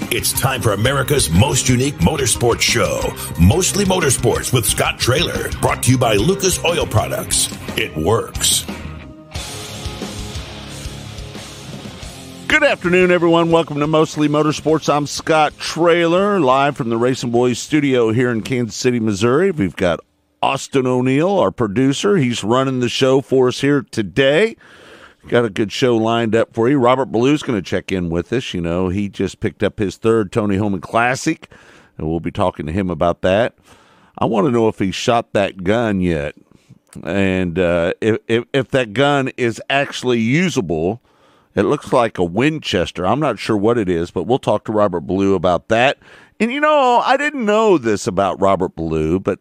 It's time for America's most unique motorsports show, Mostly Motorsports with Scott Traylor, brought to you by Lucas Oil Products. It works. Good afternoon, everyone. Welcome to Mostly Motorsports. I'm Scott Traylor, live from the Racing Boys studio here in Kansas City, Missouri. We've got Austin O'Neill, our producer. He's running the show for us here today. Got a good show lined up for you. Robert Ballou's going to check in with us. You know, he just picked up his third Tony Holman Classic, and we'll be talking to him about that. I want to know if he shot that gun yet, and if that gun is actually usable. It looks like a Winchester. I'm not sure what it is, but we'll talk to Robert Ballou about that. And, you know, I didn't know this about Robert Ballou, but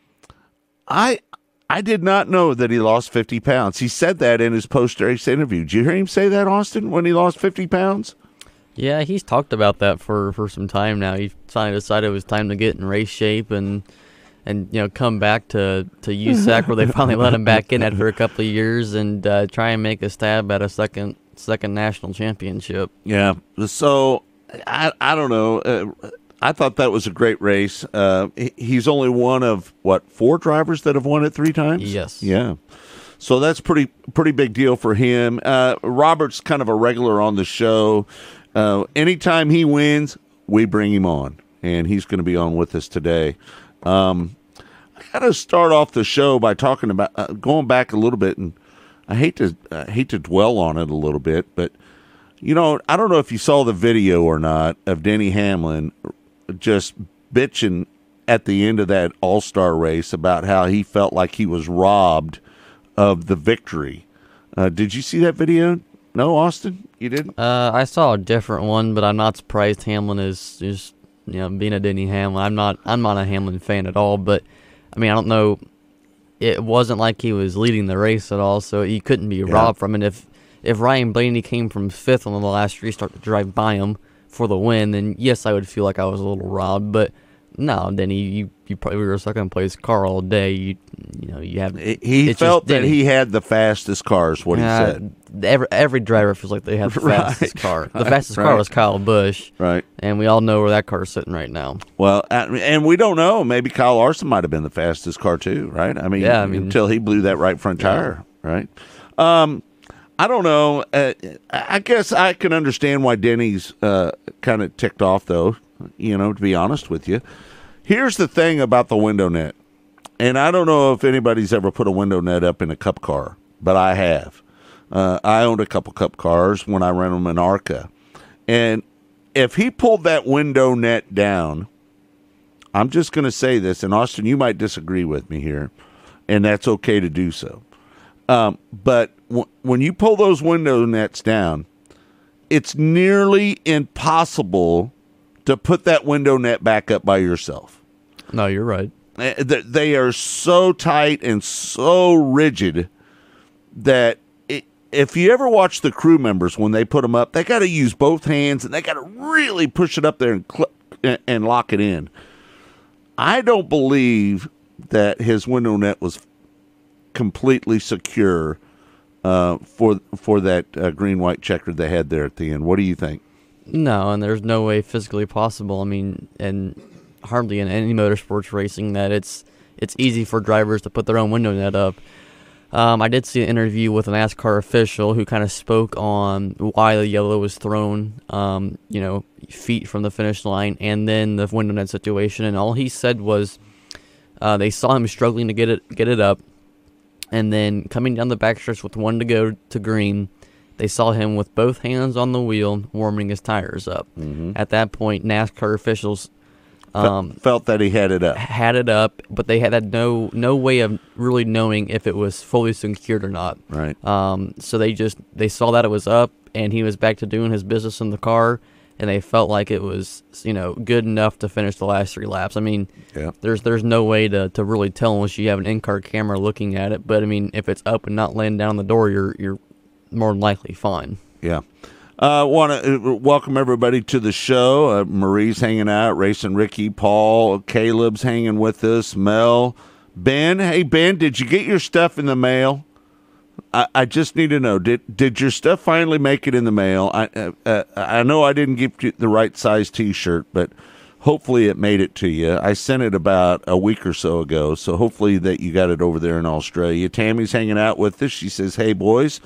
I did not know that he lost 50 pounds. He said that in his post-race interview. Did you hear him say that, Austin, when he lost 50 pounds? Yeah, he's talked about that for some time now. He finally decided it was time to get in race shape and you know, come back to USAC where they finally let him back in after a couple of years and try and make a stab at a second national championship. Yeah, so I don't know. I thought that was a great race. He's only one of, 4 drivers that have won it 3 times? Yes. Yeah. So that's pretty big deal for him. Robert's kind of a regular on the show. Anytime he wins, we bring him on, and he's going to be on with us today. I got to start off the show by talking about going back a little bit, and I hate to dwell on it a little bit, but you know, I don't know if you saw the video or not of Denny Hamlin just bitching at the end of that All-Star race about how he felt like he was robbed of the victory. Did you see that video? No, Austin, you didn't? I saw a different one, but I'm not surprised Hamlin is just, you know, being a Denny Hamlin. I'm not a Hamlin fan at all, but I mean, I don't know. It wasn't like he was leading the race at all, so he couldn't be robbed from it. If Ryan Blaney came from 5th on the last restart to drive by him for the win, then yes, I would feel like I was a little robbed. But no, Denny, you probably were a second place car all day. You know, you have. He felt that he had the fastest car, is what he said. Every driver feels like they have the fastest car. The fastest car was Kyle Busch, right? And we all know where that car is sitting right now. Well, and we don't know. Maybe Kyle Larson might have been the fastest car too, right? I mean, until he blew that right front tire, right? I don't know. I guess I can understand why Denny's kind of ticked off, though, you know, to be honest with you. Here's the thing about the window net, and I don't know if anybody's ever put a window net up in a Cup car, but I have. I owned a couple Cup cars when I ran them in ARCA. And if he pulled that window net down, I'm just going to say this, and Austin, you might disagree with me here, and that's okay to do so. But when you pull those window nets down, it's nearly impossible to put that window net back up by yourself. No, you're right. They are so tight and so rigid that if you ever watch the crew members when they put them up, they got to use both hands and they got to really push it up there and lock it in. I don't believe that his window net was completely secure for that green-white checker they had there at the end. What do you think? No, and there's no way physically possible. I mean, and hardly in any motorsports racing that it's easy for drivers to put their own window net up. I did see an interview with an NASCAR official who kind of spoke on why the yellow was thrown, you know, feet from the finish line, and then the window net situation. And all he said was they saw him struggling to get it up, and then coming down the backstretch with one to go to green, they saw him with both hands on the wheel warming his tires up. Mm-hmm. At that point, NASCAR officials felt that he had it up. But they had no way of really knowing if it was fully secured or not. Right. So they saw that it was up, and he was back to doing his business in the car, and they felt like it was, you know, good enough to finish the last 3 laps. I mean, there's no way to really tell unless you have an in-car camera looking at it. But I mean, if it's up and not laying down the door, you're more than likely fine. Yeah. Want to welcome everybody to the show. Marie's hanging out, Racing Ricky, Paul, Caleb's hanging with us, Mel, Ben. Hey, Ben, did you get your stuff in the mail? I just need to know, did your stuff finally make it in the mail? I know I didn't give you the right size T-shirt, but hopefully it made it to you. I sent it about a week or so ago, so hopefully that you got it over there in Australia. Tammy's hanging out with us. She says, hey, boys.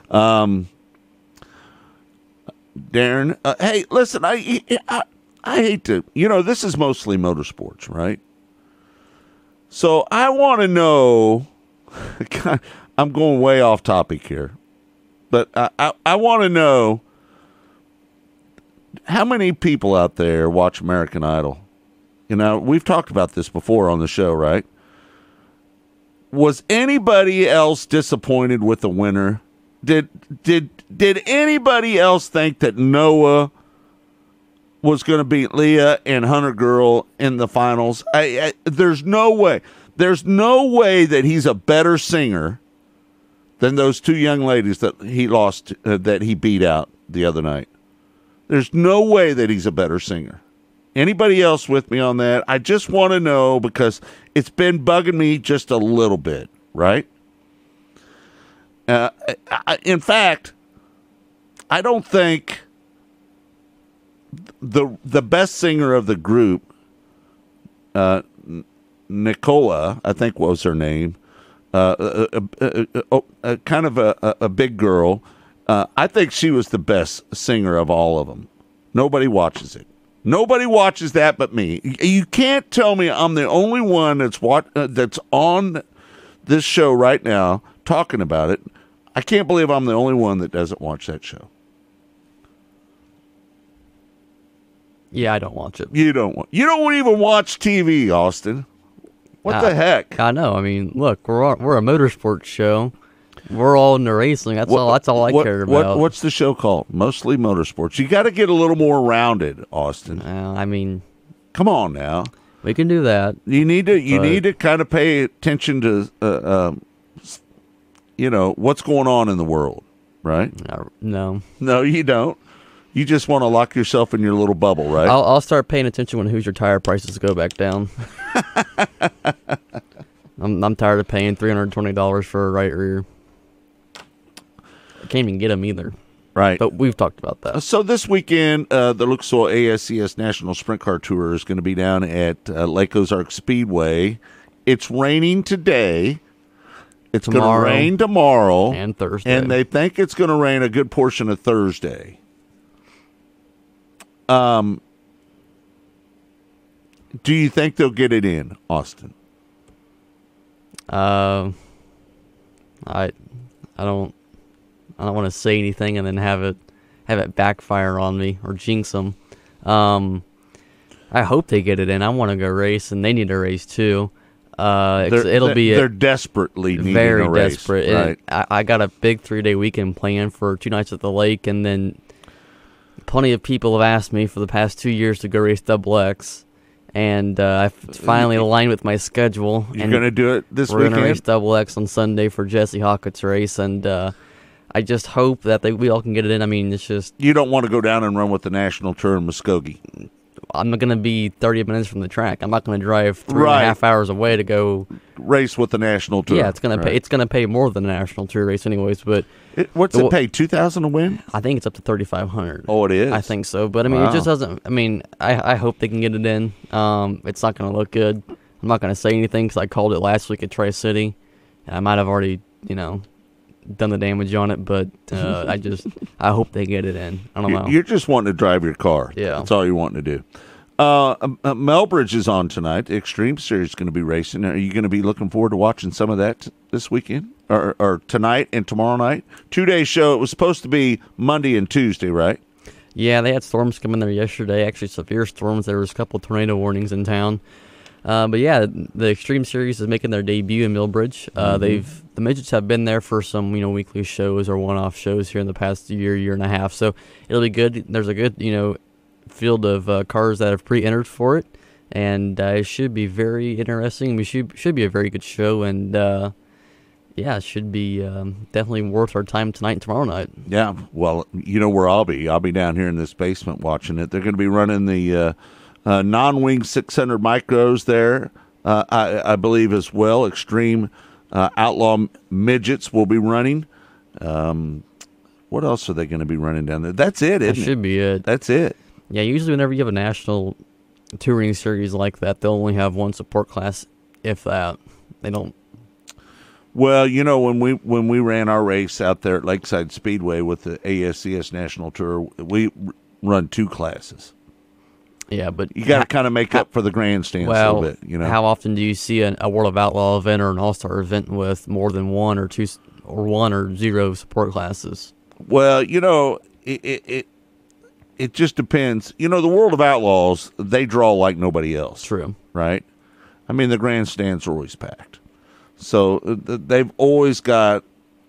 Darren, hey, listen, I hate to, this is mostly motorsports, right? So I want to know, I'm going way off topic here, but I want to know how many people out there watch American Idol. We've talked about this before on the show, right? Was anybody else disappointed with the winner? Did anybody else think that Noah was going to beat Leah and Hunter Girl in the finals? There's no way. There's no way that he's a better singer than those two young ladies that he lost, that he beat out the other night. There's no way that he's a better singer. Anybody else with me on that? I just want to know, because it's been bugging me just a little bit, right? In fact, I don't think the best singer of the group, Nicola, I think was her name, kind of a big girl. I think she was the best singer of all of them. Nobody watches it. Nobody watches that but me. You can't tell me I'm the only one that's on this show right now talking about it. I can't believe I'm the only one that doesn't watch that show. Yeah, I don't watch it. You don't even watch TV, Austin. What the heck? I know. I mean, look, we're a motorsports show. We're all into racing. That's all I care about. What's the show called? Mostly Motorsports. You got to get a little more rounded, Austin. I mean, come on now. We can do that. You need to kind of pay attention to what's going on in the world, right? No, you don't. You just want to lock yourself in your little bubble, right? I'll start paying attention when Hoosier tire prices go back down. I'm tired of paying $320 for a right rear. I can't even get them either. Right. But we've talked about that. So this weekend, the Lucas Oil ASCS National Sprint Car Tour is going to be down at Lake Ozark Speedway. It's raining today. It's going to rain tomorrow. And Thursday. And they think it's going to rain a good portion of Thursday. Do you think they'll get it in, Austin? I don't want to say anything and then have it backfire on me or jinx them. I hope they get it in. I want to go race, and they need to race too. They're desperately needing very a race. Desperate. Right. I got a big 3-day weekend planned for 2 nights at the lake, and then plenty of people have asked me for the past 2 years to go race Double X. And I finally aligned with my schedule. You're going to do it this weekend? We're going to race Double X on Sunday for Jesse Hockett's race, and I just hope that we all can get it in. I mean, it's just... You don't want to go down and run with the National Tour in Muskogee. I'm going to be 30 minutes from the track. I'm not going to drive 3.5 hours away to go... race with the National Tour. Yeah, it's going to pay. It's going to pay more than the National Tour race anyways, but... What's it pay, $2,000 to win? I think it's up to $3,500. Oh, it is? I think so, but I mean, It just doesn't... I mean, I hope they can get it in. It's not going to look good. I'm not going to say anything because I called it last week at Tri-City. I might have already, done the damage on it, but I hope they get it in. I don't know. You're just wanting to drive your car. Yeah. That's all you're wanting to do. Melbridge is on tonight. The Extreme Series is going to be racing. Are you going to be looking forward to watching some of that this weekend? Or tonight and tomorrow night? 2-day show. It was supposed to be Monday and Tuesday, right? Yeah, they had storms come in there yesterday. Actually, severe storms. There was a couple of tornado warnings in town. But yeah, the Extreme Series is making their debut in Millbridge. The midgets have been there for some weekly shows or one-off shows here in the past year and a half. So it'll be good. There's a good field of cars that have pre-entered for it, and it should be very interesting. We should be a very good show, and it should be definitely worth our time tonight and tomorrow night. Yeah, well, you know where I'll be. I'll be down here in this basement watching it. They're going to be running the non-wing 600 micros there, I believe as well. Extreme Outlaw Midgets will be running. What else are they going to be running down there? That's it, That isn't it? should be it. That's it. Yeah, usually whenever you have a national touring series like that, they'll only have one support class, if that. They don't. Well, when we ran our race out there at Lakeside Speedway with the ASCS National Tour, we run 2 classes. Yeah, but You got to kind of make up for the grandstands a well, little bit, how often do you see a World of Outlaw event or an All-Star event with more than 1 or 2 or 1 or 0 support classes? Well, it just depends. The World of Outlaws, they draw like nobody else. True. Right? I mean, the grandstands are always packed. So they've always got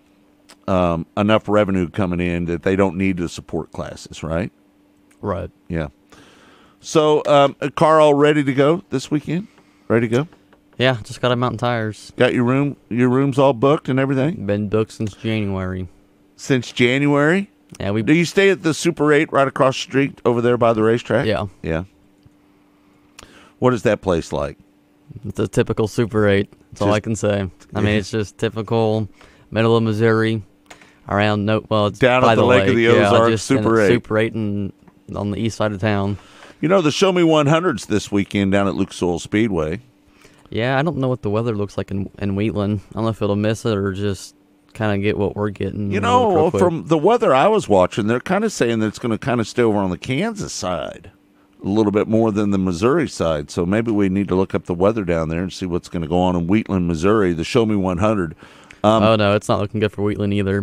enough revenue coming in that they don't need to support classes, right? Right. Yeah. So, a car all ready to go this weekend? Ready to go? Yeah, just got a Mountain Tires. Got your rooms all booked and everything? Been booked since January. Since January? Yeah, Do you stay at the Super 8 right across the street over there by the racetrack? Yeah. Yeah. What is that place like? It's a typical Super 8. That's all I can say. I mean, it's just typical middle of Missouri, it's down by at the Lake of the Ozarks, just Super 8. Super 8 and on the east side of town. The Show Me 100s this weekend down at Lucas Oil Speedway. Yeah, I don't know what the weather looks like in Wheatland. I don't know if it'll miss it or just kind of get what we're getting. real quick. From the weather I was watching, they're kind of saying that it's going to kind of stay over on the Kansas side a little bit more than the Missouri side. So maybe we need to look up the weather down there and see what's going to go on in Wheatland, Missouri, the Show Me 100. Oh, no, it's not looking good for Wheatland either.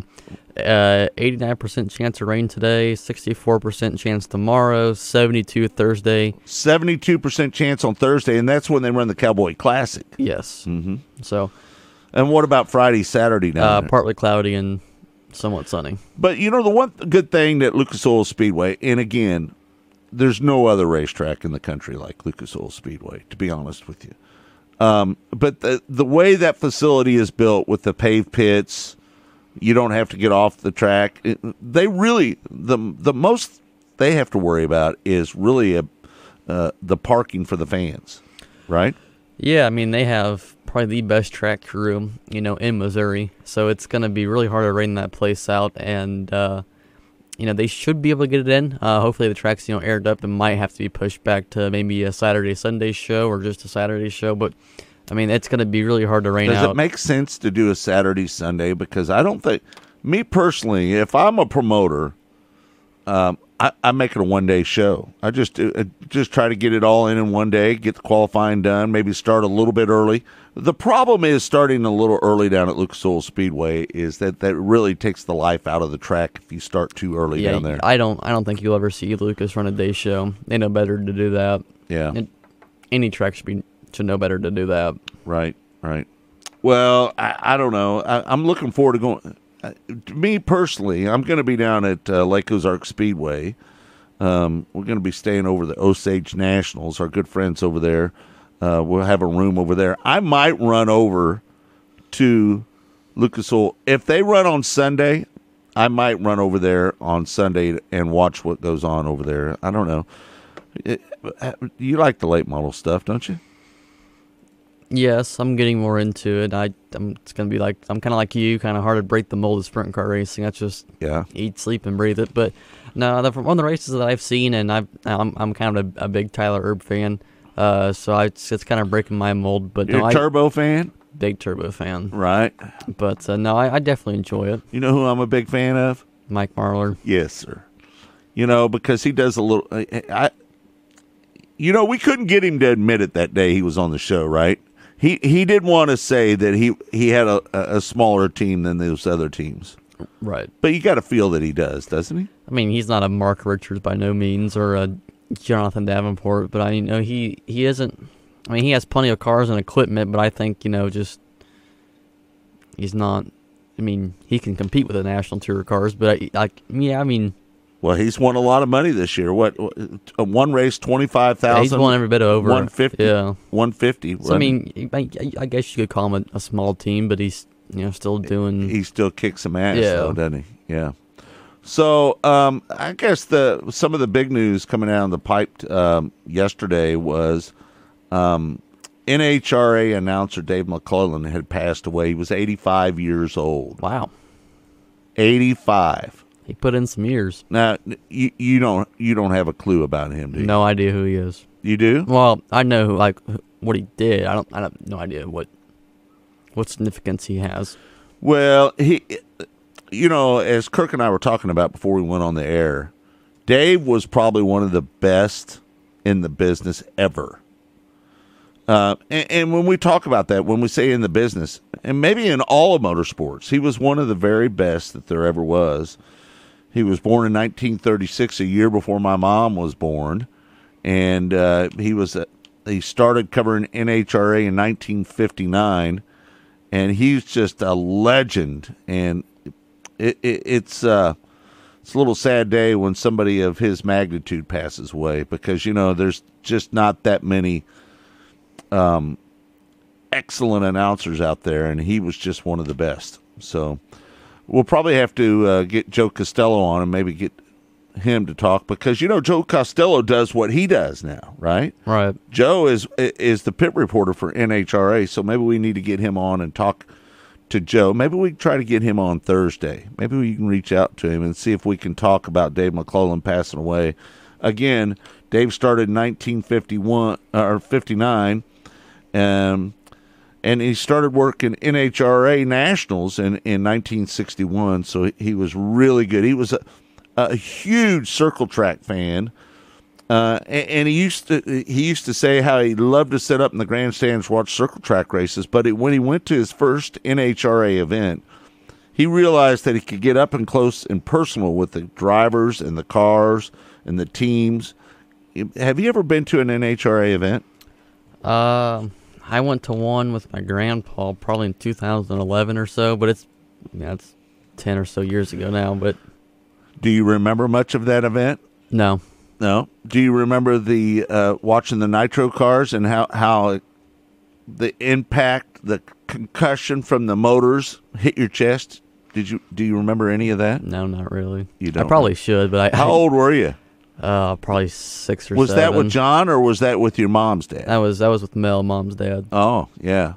89% chance of rain today, 64% chance tomorrow, 72 Thursday. 72% chance on Thursday, and that's when they run the Cowboy Classic. Yes. Mm-hmm. So, and what about Friday, Saturday down there? Partly cloudy and somewhat sunny. But, the one good thing that Lucas Oil Speedway, and again, there's no other racetrack in the country like Lucas Oil Speedway, to be honest with you. But the way that facility is built with the paved pits, you don't have to get off the track. They really, the most they have to worry about is really the parking for the fans, right? Yeah, I mean, they have probably the best track crew, in Missouri. So it's going to be really hard to rain that place out. And, they should be able to get it in. Hopefully the track's, aired up and might have to be pushed back to maybe a Saturday, Sunday show or just a Saturday show. But, I mean, it's going to be really hard to rain out. Does it make sense to do a Saturday, Sunday? Because I don't think, me personally, if I'm a promoter, I make it a one-day show. I just try to get it all in one day, get the qualifying done, maybe start a little bit early. The problem is starting a little early down at Lucas Oil Speedway is that really takes the life out of the track if you start too early down there. I don't think you'll ever see Lucas run a day show. They know better to do that. Yeah. Any track should know better to do that. Right. Well, I don't know. I'm looking forward to going. Me personally, I'm going to be down at Lake Ozark Speedway. We're going to be staying over the Osage Nationals, our good friends over there. We'll have a room over there. I might run over to Lucas Oil. If they run on Sunday, I might run over there on Sunday and watch what goes on over there. I don't know. You like the late model stuff, don't you? Yes, I'm getting more into it. It's gonna be like I'm kind of like you, kind of hard to break the mold of sprint car racing. I just eat, sleep, and breathe it. But no, from one of the races that I've seen, and I'm kind of a big Tyler Erb fan. So it's kind of breaking my mold. But you're a turbo fan? Big turbo fan, right? But no, I definitely enjoy it. You know who I'm a big fan of? Mike Marlar. Yes, sir. Because he does a little. We couldn't get him to admit it that day he was on the show, right? He did want to say that he had a smaller team than those other teams. Right. But you got to feel that he does, doesn't he? I mean, he's not a Mark Richards by no means or a Jonathan Davenport, but he isn't. I mean, he has plenty of cars and equipment, but I think, he's not. I mean, he can compete with the National Tour cars, but well, he's won a lot of money this year. What one race, 25,000. He's won every bit over 150. Yeah, 150. So I mean, I guess you could call him a small team, but he's still doing. He still kicks some ass, though, doesn't he? Yeah. So I guess some of the big news coming out of the pipe yesterday was NHRA announcer Dave McClellan had passed away. He was 85 years old. Wow. 85. He put in some years. Now you don't have a clue about him, do you? No idea who he is. You do? Well, I know what he did. I have no idea what significance he has. Well, he, as Kirk and I were talking about before we went on the air, Dave was probably one of the best in the business ever. And when we talk about that, when we say in the business, and maybe in all of motorsports, he was one of the very best that there ever was. He was born in 1936, a year before my mom was born, and he started covering NHRA in 1959, and he's just a legend. And it's a little sad day when somebody of his magnitude passes away, because there's just not that many excellent announcers out there, and he was just one of the best. So we'll probably have to get Joe Costello on and maybe get him to talk, because Joe Costello does what he does now, right? Right. Joe is the pit reporter for NHRA, so maybe we need to get him on and talk to Joe. Maybe we can try to get him on Thursday. Maybe we can reach out to him and see if we can talk about Dave McClellan passing away. Again, Dave started in 1951 or 59, and he started working NHRA Nationals in 1961. So he was really good. He was a huge circle track fan, and he used to say how he loved to sit up in the grandstands watch circle track races. But when he went to his first NHRA event, he realized that he could get up and close and personal with the drivers and the cars and the teams. Have you ever been to an NHRA event? I went to one with my grandpa probably in 2011 or so, but it's 10 or so years ago now. But do you remember much of that event? No. No. Do you remember the watching the nitro cars and how the impact, the concussion from the motors hit your chest? Do you remember any of that? No, not really. You don't? I probably should, but How old were you? Probably 6 or 7. Was that with John, or was that with your mom's dad? That was with Mel, Mom's dad. Oh, yeah.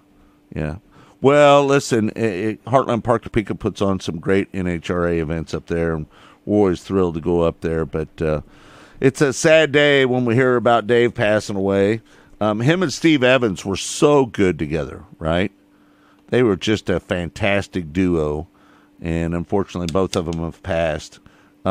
Well, listen, Heartland Park Topeka puts on some great NHRA events up there, and we're always thrilled to go up there. But it's a sad day when we hear about Dave passing away. Him and Steve Evans were so good together, right? They were just a fantastic duo, and unfortunately both of them have passed.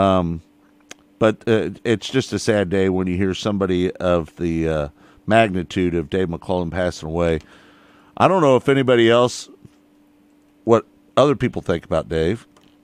But it's just a sad day when you hear somebody of the magnitude of Dave McClellan passing away. I don't know if anybody else, what other people think about Dave,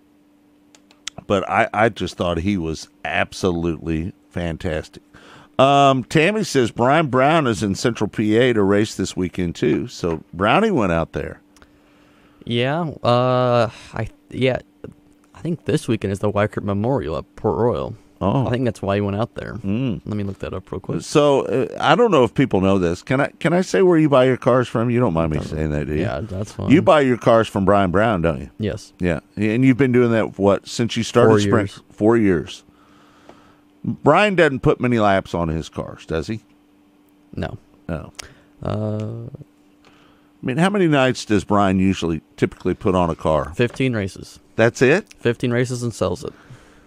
but I just thought he was absolutely fantastic. Tammy says Brian Brown is in Central PA to race this weekend too. So Brownie went out there. Yeah. I think this weekend is the Weikert Memorial at Port Royal. Oh, I think that's why he went out there. Let me look that up real quick. So I don't know if people know this. Can I say where you buy your cars from? You don't mind me saying that, do you? Yeah, that's fine. You buy your cars from Brian Brown, don't you? Yes. Yeah, and you've been doing that since you started 4 Sprint? years. 4 years. Brian doesn't put many laps on his cars, does he? No. No. I mean, how many nights does Brian typically put on a car? 15 races. That's it? 15 races and sells it.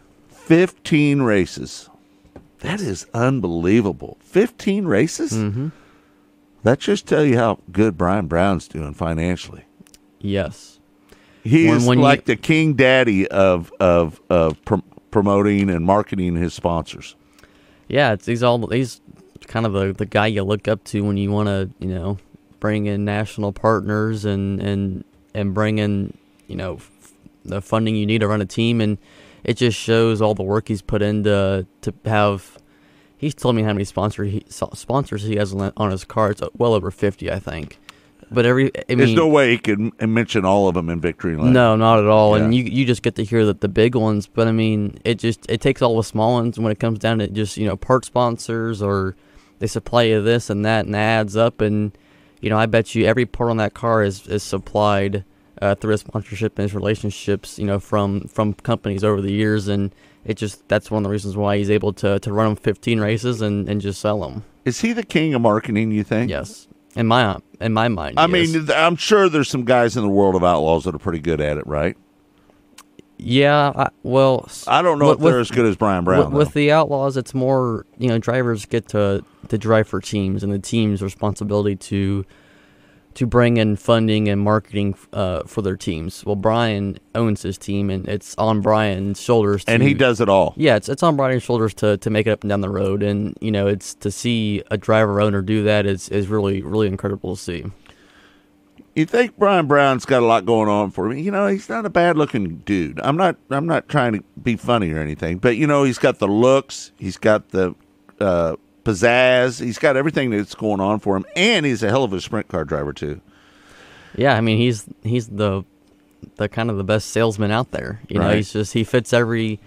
15 races. That is unbelievable. 15 races? Mm-hmm. That just tell you how good Brian Brown's doing financially. Yes. He's like the king daddy of promoting and marketing his sponsors. Yeah, he's kind of the guy you look up to when you want to, bring in national partners and bring in, the funding you need to run a team. And it just shows all the work he's put in to have. He's told me how many sponsors he has on his car. It's well over 50, I think. But there's no way he can mention all of them in Victory Lane. No, not at all. Yeah. And you just get to hear the big ones. But it takes all the small ones when it comes down to just part sponsors, or they supply you this and that, and it adds up. And I bet you every part on that car is supplied through his sponsorship and his relationships, from companies over the years. And that's one of the reasons why he's able to run them 15 races and just sell them. Is he the king of marketing, you think? Yes. In my mind, I yes. mean, I'm sure there's some guys in the world of outlaws that are pretty good at it, right? Yeah, I don't know if they're as good as Brian Brown. With the Outlaws, it's more, drivers get to drive for teams, and the team's responsibility to bring in funding and marketing for their teams. Well, Brian owns his team, and it's on Brian's shoulders. And he does it all. Yeah, it's on Brian's shoulders to make it up and down the road, and it's to see a driver owner do that is really, really incredible to see. You think Brian Brown's got a lot going on for him? He's not a bad-looking dude. I'm not trying to be funny or anything, but he's got the looks, he's got the pizzazz, he's got everything that's going on for him, and he's a hell of a sprint car driver too. Yeah, I mean he's the kind of the best salesman out there. Right. He fits every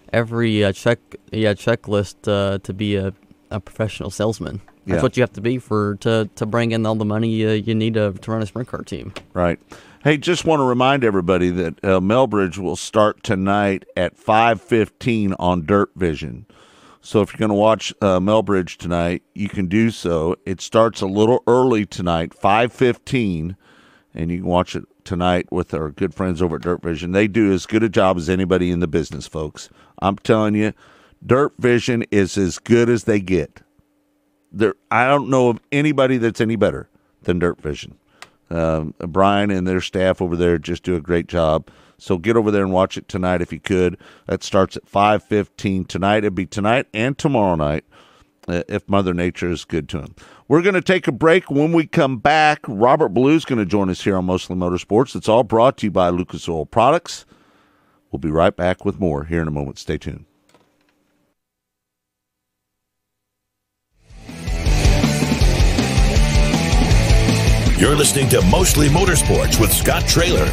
checklist to be a professional salesman. That's what you have to be to bring in all the money you need to run a sprint car team. Right. Hey, just want to remind everybody that Melbridge will start tonight at 5:15 on Dirt Vision. So if you're going to watch Melbridge tonight, you can do so. It starts a little early tonight, 5:15, and you can watch it tonight with our good friends over at Dirt Vision. They do as good a job as anybody in the business, folks. I'm telling you, Dirt Vision is as good as they get. I don't know of anybody that's any better than Dirt Vision. Brian and their staff over there just do a great job. So get over there and watch it tonight if you could. That starts at 5:15 tonight. It'll be tonight and tomorrow night if Mother Nature is good to him. We're going to take a break. When we come back, Robert Ballou is going to join us here on Mostly Motorsports. It's all brought to you by Lucas Oil Products. We'll be right back with more here in a moment. Stay tuned. You're listening to Mostly Motorsports with Scott Traylor.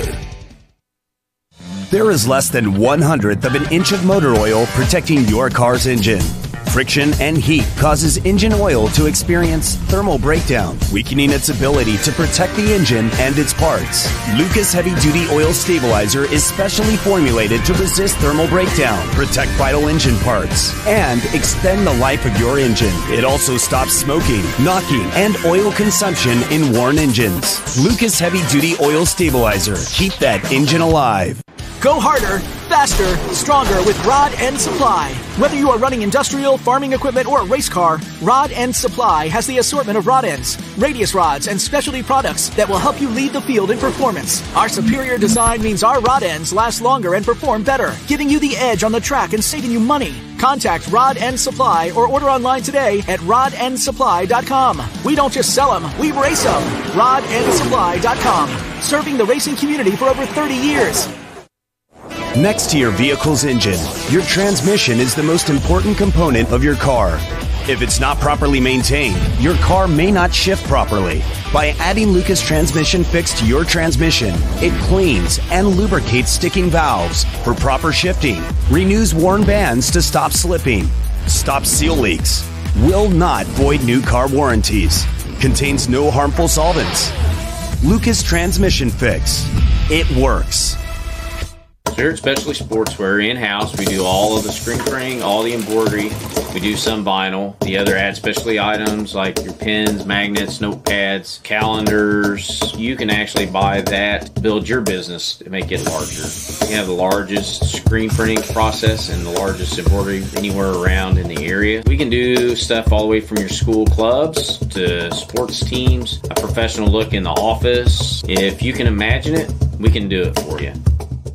There is less than 1/100th of an inch of motor oil protecting your car's engine. Friction and heat causes engine oil to experience thermal breakdown, weakening its ability to protect the engine and its parts. Lucas Heavy Duty Oil Stabilizer is specially formulated to resist thermal breakdown, protect vital engine parts, and extend the life of your engine. It also stops smoking, knocking, and oil consumption in worn engines. Lucas Heavy Duty Oil Stabilizer. Keep that engine alive. Go harder, faster, stronger with Rod End Supply. Whether you are running industrial, farming equipment, or a race car, Rod End Supply has the assortment of rod ends, radius rods, and specialty products that will help you lead the field in performance. Our superior design means our rod ends last longer and perform better, giving you the edge on the track and saving you money. Contact Rod End Supply or order online today at rodendsupply.com. We don't just sell them, we race them. rodendsupply.com. Serving the racing community for over 30 years. Next to your vehicle's engine, your transmission is the most important component of your car. If it's not properly maintained, your car may not shift properly. By adding Lucas Transmission Fix to your transmission, it cleans and lubricates sticking valves for proper shifting, renews worn bands to stop slipping, stops seal leaks, will not void new car warranties, contains no harmful solvents. Lucas Transmission Fix. It works. Here at Specialty Sportswear in-house, we do all of the screen printing, all the embroidery. We do some vinyl. The other add specialty items like your pens, magnets, notepads, calendars. You can actually buy that, build your business to make it larger. We have the largest screen printing process and the largest embroidery anywhere around in the area. We can do stuff all the way from your school clubs to sports teams, a professional look in the office. If you can imagine it, we can do it for you.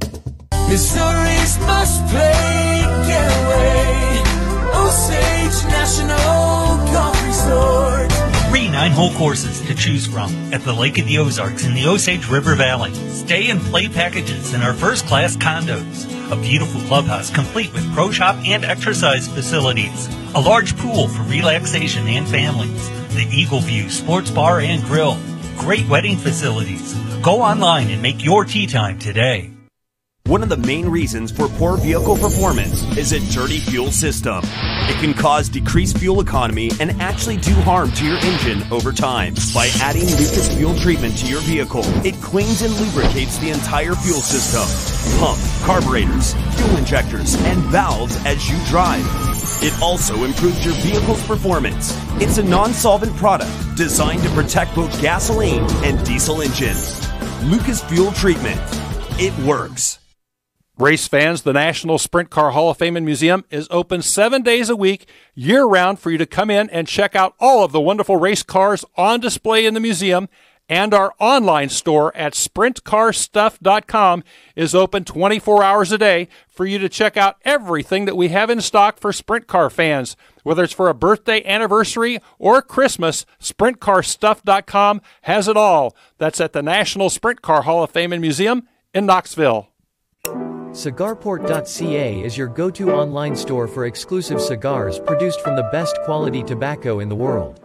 Missouri's must play getaway. Osage National Golf Resort. 3 9-hole courses to choose from at the Lake of the Ozarks in the Osage River Valley. Stay and play packages in our first-class condos. A beautiful clubhouse complete with pro shop and exercise facilities. A large pool for relaxation and families. The Eagle View Sports Bar and Grill. Great wedding facilities. Go online and make your tee time today. One of the main reasons for poor vehicle performance is a dirty fuel system. It can cause decreased fuel economy and actually do harm to your engine over time. By adding Lucas Fuel Treatment to your vehicle, it cleans and lubricates the entire fuel system. Pump, carburetors, fuel injectors, and valves as you drive. It also improves your vehicle's performance. It's a non-solvent product designed to protect both gasoline and diesel engines. Lucas Fuel Treatment. It works. Race fans, the National Sprint Car Hall of Fame and Museum is open 7 days a week, year-round, for you to come in and check out all of the wonderful race cars on display in the museum. And our online store at sprintcarstuff.com is open 24 hours a day for you to check out everything that we have in stock for sprint car fans. Whether it's for a birthday, anniversary, or Christmas, sprintcarstuff.com has it all. That's at the National Sprint Car Hall of Fame and Museum in Knoxville. Cigarport.ca is your go-to online store for exclusive cigars produced from the best quality tobacco in the world.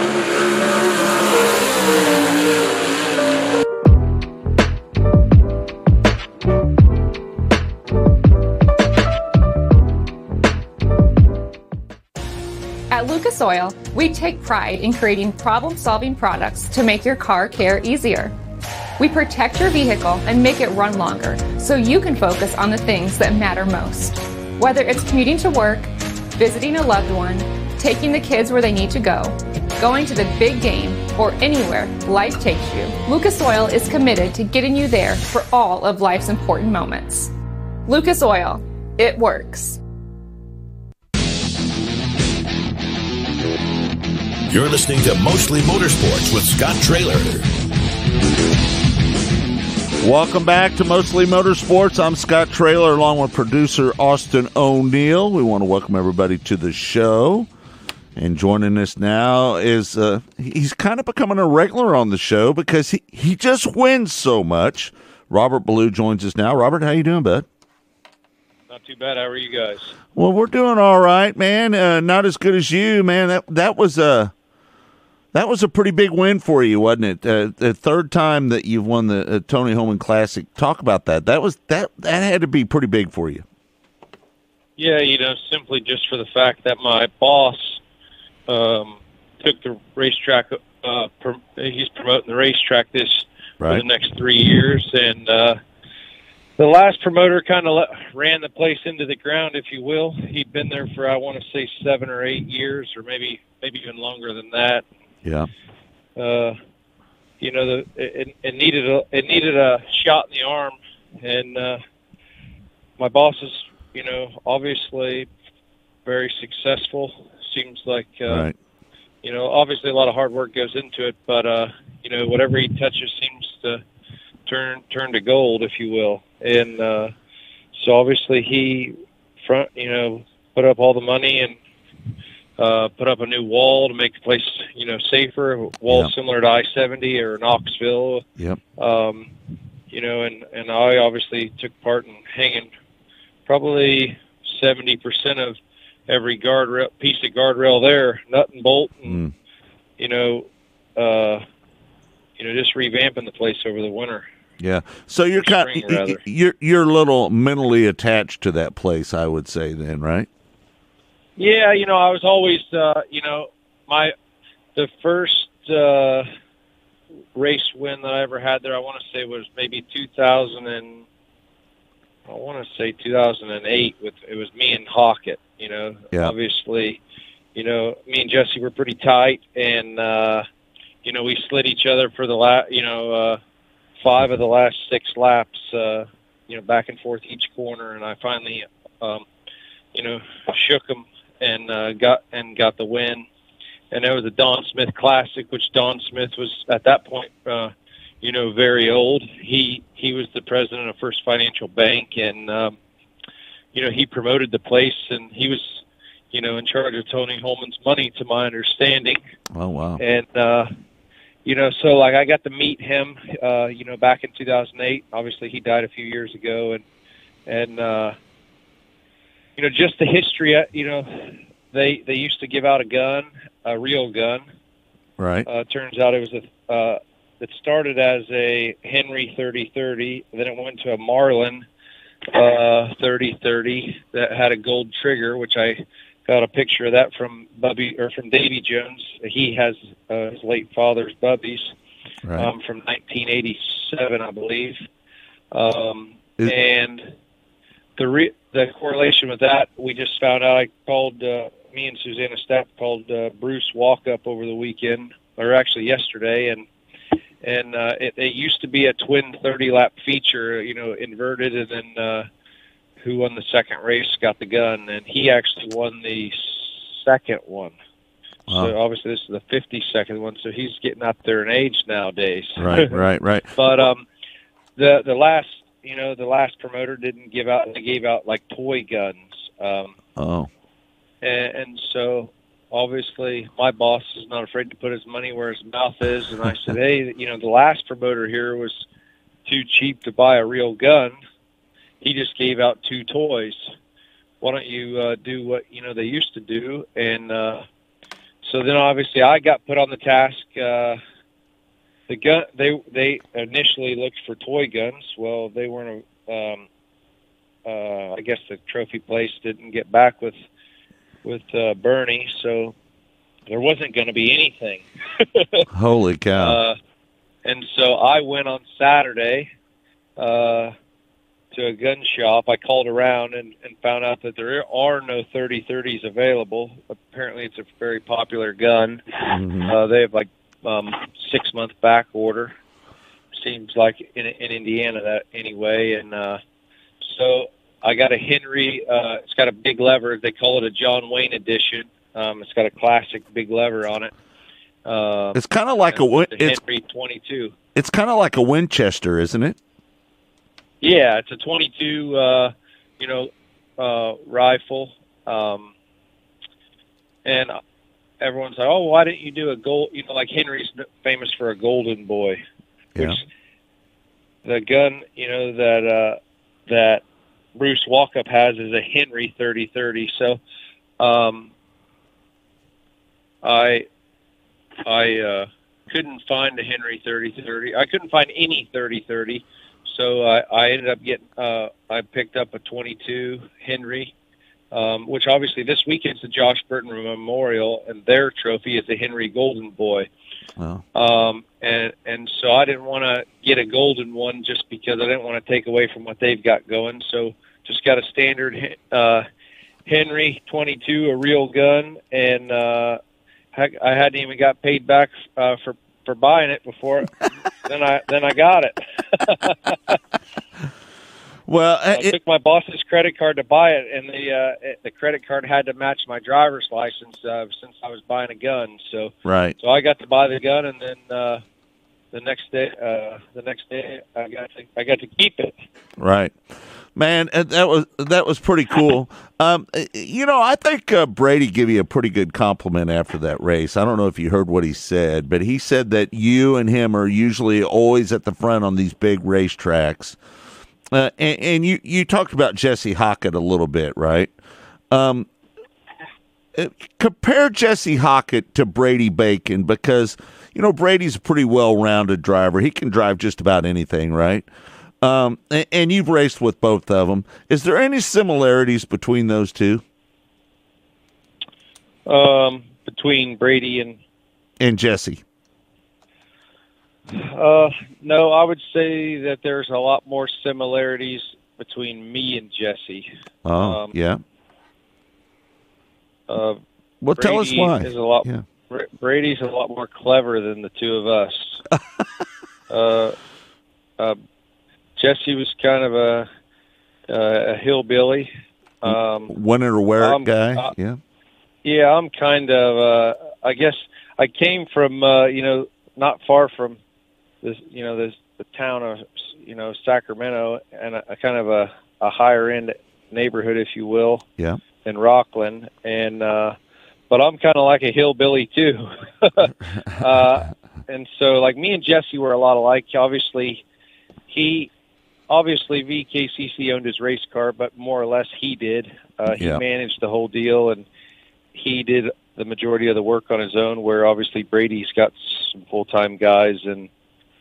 At Lucas Oil, we take pride in creating problem-solving products to make your car care easier. We protect your vehicle and make it run longer so you can focus on the things that matter most. Whether it's commuting to work, visiting a loved one, taking the kids where they need to go, going to the big game, or anywhere life takes you, Lucas Oil is committed to getting you there for all of life's important moments. Lucas Oil, it works. You're listening to Mostly Motorsports with Scott Traylor. Welcome back to Mostly Motorsports. I'm Scott Traylor along with producer Austin O'Neill. We want to welcome everybody to the show. And joining us now is, he's kind of becoming a regular on the show because he just wins so much. Robert Ballou joins us now. Robert, how you doing, bud? Not too bad. How are you guys? Well, we're doing all right, man. Not as good as you, man. That was a pretty big win for you, wasn't it? The third time that you've won the Tony Holman Classic. Talk about that. That had to be pretty big for you. Yeah, simply just for the fact that my boss took the racetrack. He's promoting the racetrack for the next 3 years, and the last promoter kind of ran the place into the ground, if you will. He'd been there for, I want to say, 7 or 8 years, or maybe even longer than that. Yeah. It needed a shot in the arm, and my boss is, obviously very successful. Seems like, obviously a lot of hard work goes into it, but whatever he touches seems to turn to gold, if you will. And so obviously he put up all the money and put up a new wall to make the place, safer. A wall similar to I-70 or Knoxville. Yep. And I obviously took part in hanging probably 70% of every piece of guardrail there, nut and bolt, and just revamping the place over the winter. Yeah. So you're you're a little mentally attached to that place, I would say, then, right? Yeah, I was always, the first race win that I ever had there, I want to say was maybe 2008. It was me and Hockett. Obviously, me and Jesse were pretty tight, and we slid each other for the 5 of the last 6 laps, back and forth each corner, and I finally, shook him and got the win. And that was a Don Smith Classic, which Don Smith was at that point, very old. He was the president of First Financial Bank, and he promoted the place, and he was, in charge of Tony Holman's money, to my understanding. Oh wow! And so I got to meet him, back in 2008. Obviously, he died a few years ago, and just the history. They used to give out a real gun. Right. Turns out it was it started as a Henry 30-30, then it went to a Marlin 30-30 that had a gold trigger, which I got a picture of that from Davy Jones. He has his late father's Bubby's from 1987, I believe. And the correlation with that, we just found out. I called me and Susanna Stapp called Bruce Walkup over the weekend, or actually yesterday, and it used to be a twin 30-lap feature, inverted, and then who won the second race got the gun, and he actually won the second one. Wow. So obviously this is the 52nd one, so he's getting up there in age nowadays. Right. But the last promoter didn't give out. They gave out like toy guns. And so obviously my boss is not afraid to put his money where his mouth is, and I said, hey, the last promoter here was too cheap to buy a real gun. He just gave out 2 toys. Why don't you do what they used to do? And so then obviously I got put on the task. The gun they initially looked for toy guns. Well, they weren't. I guess the trophy place didn't get back with Bernie, so there wasn't going to be anything. Holy cow! And so I went on Saturday to a gun shop. I called around and found out that there are no 30-30s available. Apparently, it's a very popular gun. Mm-hmm. They have like 6-month back order. Seems like in Indiana that anyway. And so I got a Henry. It's got a big lever. They call it a John Wayne edition. It's got a classic big lever on it. It's kind of like it's Henry 22. It's kind of like a Winchester, isn't it? Yeah, it's a 22, rifle. And everyone's like, oh, why didn't you do a gold? Like Henry's famous for a golden boy. Yeah. Which the gun, that Bruce Walkup has is a Henry 30-30. So, I couldn't find a Henry 30-30. I couldn't find any 30-30. So I ended up getting, I picked up a 22 Henry, which obviously this weekend's the Josh Burton Memorial, and their trophy is the Henry Golden Boy. Wow. And so I didn't want to get a golden one just because I didn't want to take away from what they've got going. So just got a standard Henry 22, a real gun, and I hadn't even got paid back for buying it before. then I got it. Well, I took my boss's credit card to buy it, and the credit card had to match my driver's license since I was buying a gun. So right. So I got to buy the gun, and then the next day I got to keep it. Right. Man, that was pretty cool. I think Brady gave you a pretty good compliment after that race. I don't know if you heard what he said, but he said that you and him are usually always at the front on these big racetracks. And you talked about Jesse Hockett a little bit, right? Compare Jesse Hockett to Brady Bacon because, Brady's a pretty well-rounded driver. He can drive just about anything, right? And you've raced with both of them. Is there any similarities between those two? Between Brady and Jesse? No, I would say that there's a lot more similarities between me and Jesse. Oh, yeah. Well, tell us why. Brady's a lot more clever than the two of us. Jesse was kind of a hillbilly. When or where guy? Yeah. Yeah, I'm kind of. I guess I came from not far from this the town of Sacramento, and a kind of a higher end neighborhood, if you will. Yeah. In Rockland, and but I'm kind of like a hillbilly too. And so, like, me and Jesse were a lot alike. Obviously, VKCC owned his race car, but more or less he did. He managed the whole deal, and he did the majority of the work on his own, where obviously Brady's got some full-time guys, and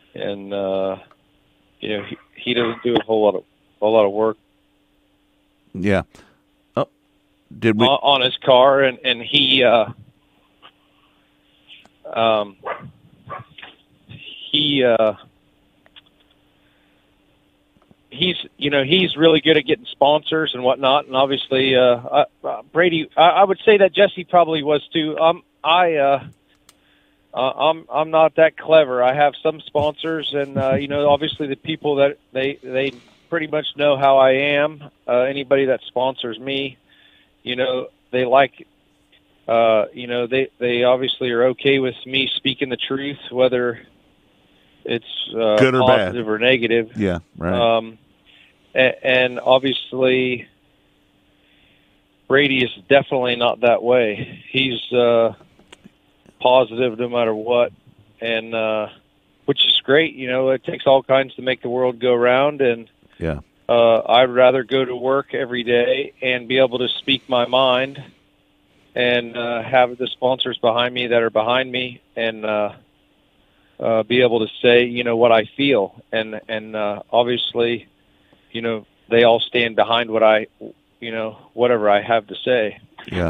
he doesn't do a whole lot of work. Yeah. Oh, did we on his car, and he he's really good at getting sponsors and whatnot, and obviously Brady. I would say that Jesse probably was too. I'm not that clever. I have some sponsors, and obviously the people that they pretty much know how I am. Anybody that sponsors me, they like, they obviously are okay with me speaking the truth, whether it's good or positive bad or negative. Yeah, right. And obviously, Brady is definitely not that way. He's positive no matter what, and which is great. It takes all kinds to make the world go round, and yeah. I'd rather go to work every day and be able to speak my mind and have the sponsors behind me that are behind me and be able to say, what I feel. And obviously, they all stand behind what whatever I have to say. Yeah.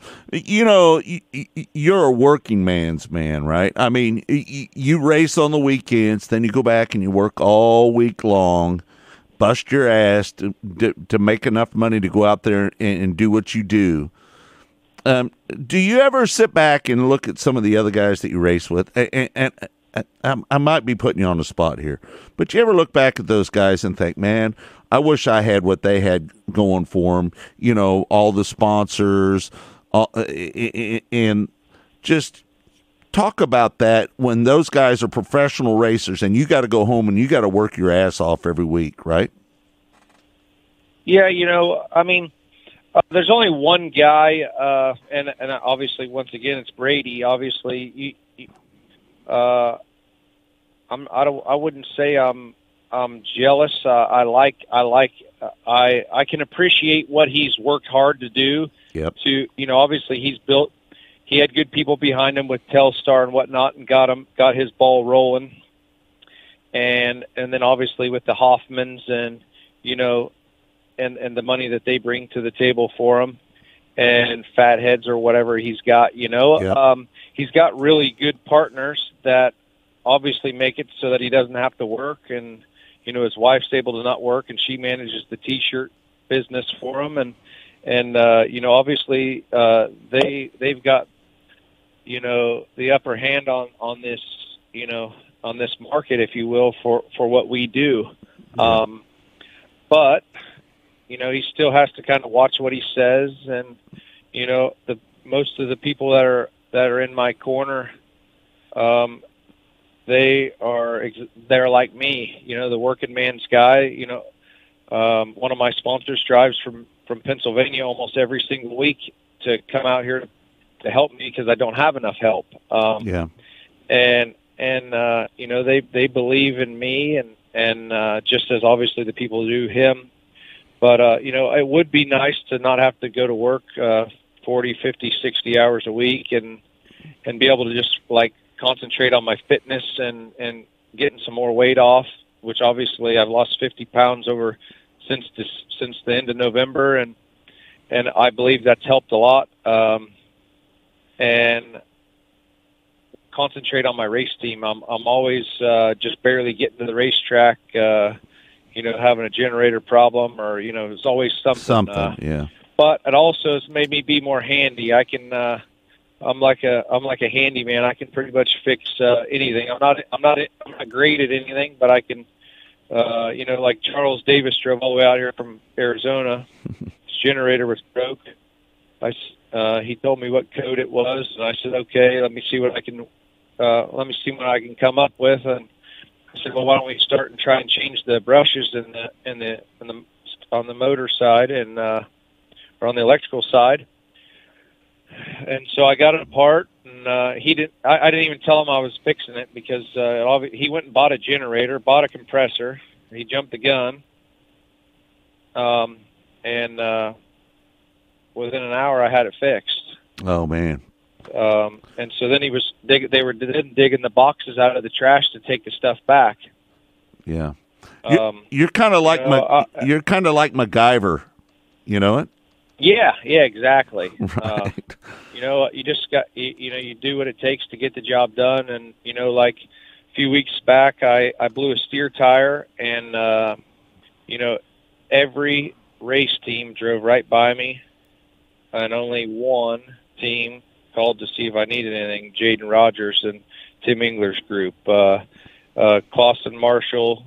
You're a working man's man, right? I mean, you race on the weekends, then you go back and you work all week long, bust your ass to make enough money to go out there and do what you do. Do you ever sit back and look at some of the other guys that you race with? And I might be putting you on the spot here, but you ever look back at those guys and think, man, I wish I had what they had going for them, all the sponsors, and just talk about that when those guys are professional racers and you got to go home and you got to work your ass off every week, right? Yeah, I mean, there's only one guy, and obviously, once again, it's Brady. Obviously, I wouldn't say I'm jealous. I can appreciate what he's worked hard to do. Yep. To obviously he had good people behind him with Telstar and whatnot, and got his ball rolling. And then obviously with the Hoffmans and and the money that they bring to the table for him, and Fatheads or whatever he's got, Yep. He's got really good partners that obviously make it so that he doesn't have to work, and his wife's able to not work, and she manages the T-shirt business for him, and obviously they've got the upper hand on this on this market, if you will, for what we do. But he still has to kind of watch what he says, and the most of the people that are in my corner, they're like me, the working man's guy. One of my sponsors drives from Pennsylvania almost every single week to come out here to help me because I don't have enough help. Yeah. And they believe in me, and just as obviously the people do him. But it would be nice to not have to go to work 40, 50, 60 hours a week, and be able to just concentrate on my fitness and getting some more weight off, which obviously I've lost 50 pounds since the end of November, and I believe that's helped a lot. And concentrate on my race team. I'm always just barely getting to the racetrack, having a generator problem, or there's always something. Yeah. But it also has made me be more handy. I can. I'm like a handyman. I can pretty much fix anything. I'm not great at anything, but I can. Like Charles Davis drove all the way out here from Arizona. His generator was broke. He told me what code it was, and I said, "Okay, let me see what I can come up with." And I said, "Well, why don't we start and try and change the brushes on the motor side or on the electrical side?" And so I got it apart, and I didn't even tell him I was fixing it because he went and bought a generator, bought a compressor. He jumped the gun, and within an hour I had it fixed. Oh man! And so then they were digging the boxes out of the trash to take the stuff back. Yeah, you're kind of like you're kind of like MacGyver, you know it? Yeah, exactly. Right. You just got you do what it takes to get the job done, and like a few weeks back, I blew a steer tire, and every race team drove right by me, and only one team called to see if I needed anything. Jaden Rogers and Tim Engler's group, Clausen Marshall,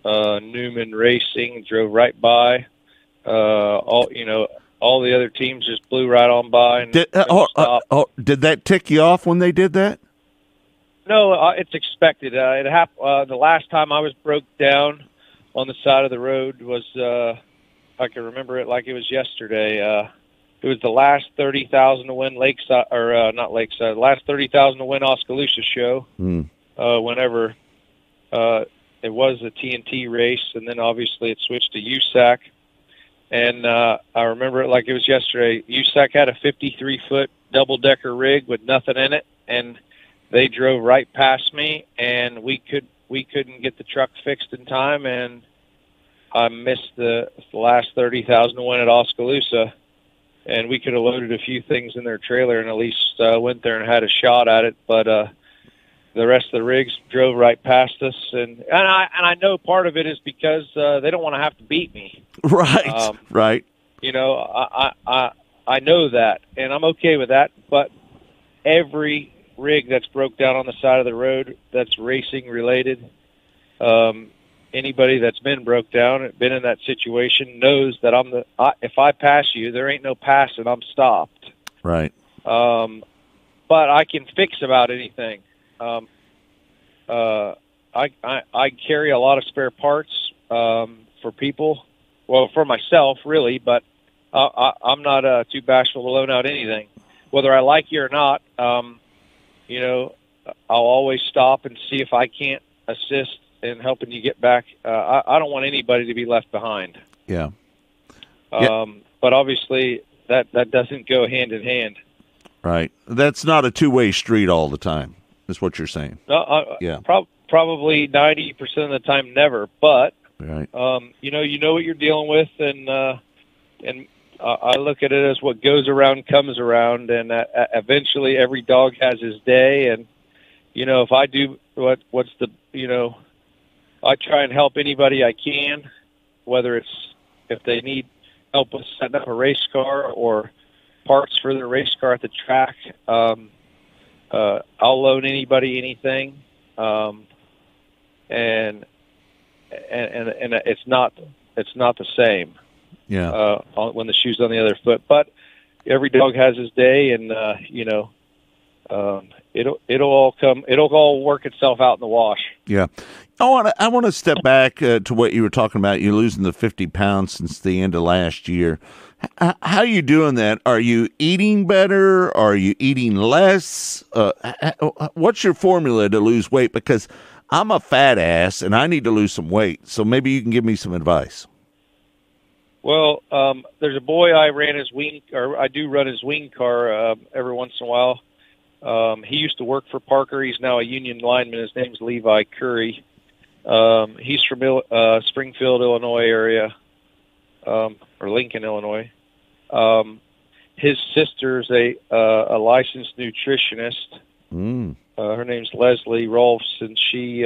Newman Racing drove right by. All the other teams just blew right on by. And did that tick you off when they did that? No, it's expected. It happened the last time I was broke down on the side of the road was I can remember it like it was yesterday. It was the last 30,000 to win Lakeside, or not Lakeside. The last 30,000 to win Oskaloosa show. Whenever it was a TNT race, and then obviously it switched to USAC. And I remember it like it was yesterday. USAC had a 53-foot double-decker rig with nothing in it, and they drove right past me, and we couldn't get the truck fixed in time, and I missed the last 30,000 to win at Oskaloosa. And we could have loaded a few things in their trailer and at least went there and had a shot at it. But the rest of the rigs drove right past us, and I know part of it is because they don't want to have to beat me. Right, right. You know, I know that, and I'm okay with that. But every rig that's broke down on the side of the road that's racing related, anybody that's been broke down, been in that situation, knows that if I pass you, there ain't no passing. I'm stopped. Right. But I can fix about anything. I carry a lot of spare parts for people. Well, for myself, really, but I'm not too bashful to loan out anything. Whether I like you or not, you know, I'll always stop and see if I can't assist in helping you get back. I don't want anybody to be left behind. Yeah. But obviously that doesn't go hand in hand. Right. That's not a two-way street all the time, is what you're saying. Yeah. Probably 90% of the time, never. But right. You know what you're dealing with, and I look at it as what goes around comes around, and eventually every dog has his day. And you know, if I do what's the, you know, I try and help anybody I can, whether it's if they need help with setting up a race car or parts for their race car at the track. I'll loan anybody anything, and it's not the same. Yeah. When the shoe's on the other foot, but every dog has his day, and you know, it'll all work itself out in the wash. Yeah. I want to step back to what you were talking about. You're losing the 50 pounds since the end of last year. How are you doing that? Are you eating better? Are you eating less? What's your formula to lose weight? Because I'm a fat ass and I need to lose some weight. So maybe you can give me some advice. Well, there's a boy I do run his wing car every once in a while. He used to work for Parker. He's now a union lineman. His name's Levi Curry. He's from Springfield, Illinois area, or Lincoln, Illinois. His sister's a licensed nutritionist. Her name's Leslie Rolfs, and she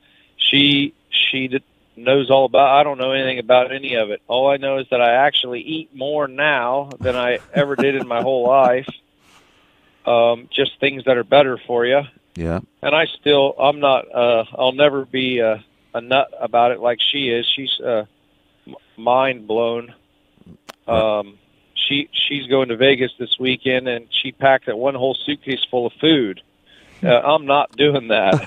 knows all about. I don't know anything about any of it. All I know is that I actually eat more now than I ever did in my whole life. Just things that are better for you. Yeah. And I'm not. I'll never be a nut about it like she is. She's mind blown. She's going to Vegas this weekend, and she packed that one whole suitcase full of food. I'm not doing that.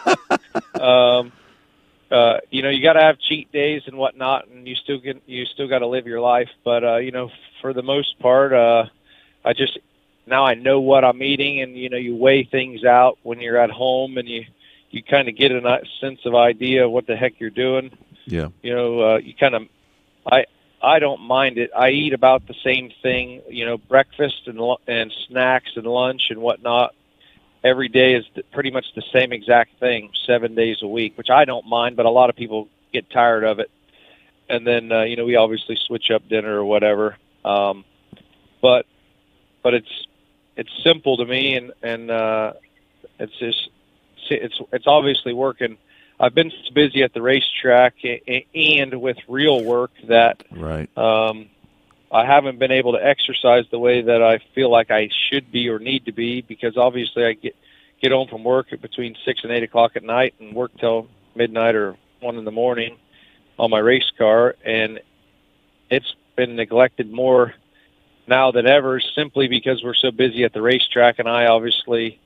You know, you got to have cheat days and whatnot, and you still got to live your life. But you know, for the most part, now I know what I'm eating, and you know, you weigh things out when you're at home, and you kind of get a sense of idea of what the heck you're doing. Yeah. You know, you kind of, I don't mind it. I eat about the same thing, you know, breakfast and snacks and lunch and whatnot. Every day is pretty much the same exact thing, 7 days a week, which I don't mind, but a lot of people get tired of it. And then, you know, we obviously switch up dinner or whatever. But it's simple to me, and it's obviously working. I've been so busy at the racetrack and with real work that right. I haven't been able to exercise the way that I feel like I should be or need to be, because obviously I get home from work at between 6 and 8 o'clock at night and work till midnight or 1 in the morning. on my race car, and it's been neglected more now than ever, simply because we're so busy at the racetrack. And I obviously,